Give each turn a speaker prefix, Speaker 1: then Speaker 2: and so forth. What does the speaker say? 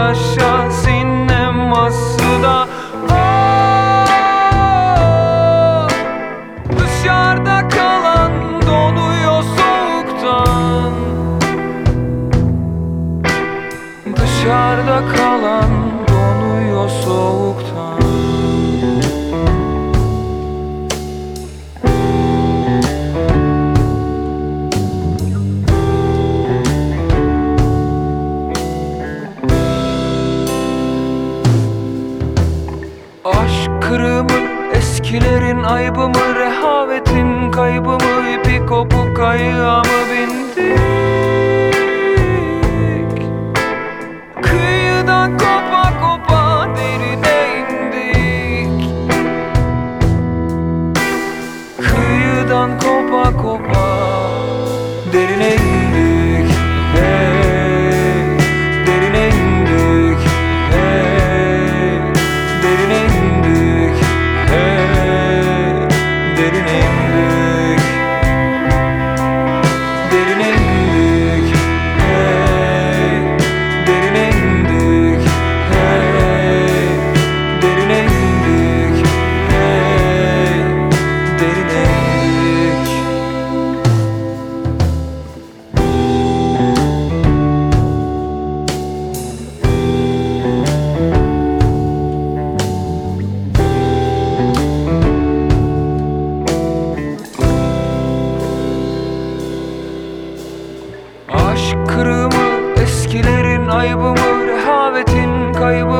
Speaker 1: aşağı sineması da. Dışarıda kalan donuyor soğuktan. Dışarıda kalan donuyor soğuktan. Aşk kırığı mı, eskilerin ayıbı mı, rehavetin kaybı mı, ipi kopuk kayığa mı bindik? Kıyıdan kopa kopa derine indik. Kıyıdan kopa kopa derine indik. Hey, derine indik. Hey, derine indik. Hey, derine indik. Derine indik. Hey, derine indik. Hey, derine indik. Hey, derine indik. Aşk kırığı mı, eskilerin ayıbı mı, rehavetin kaybı